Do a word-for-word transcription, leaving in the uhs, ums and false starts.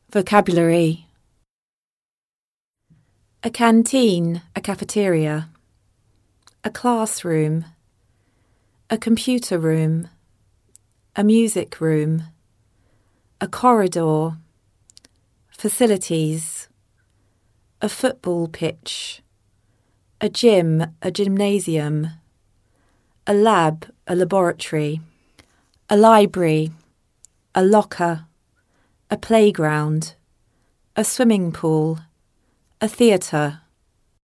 Vocabulary: a canteen, a cafeteria, a classroom, a computer room, a music room, a corridor, facilities, a football pitch, a gym, a gymnasium, a lab, a laboratory, a library, a locker, a playground, a swimming pool, a theatre,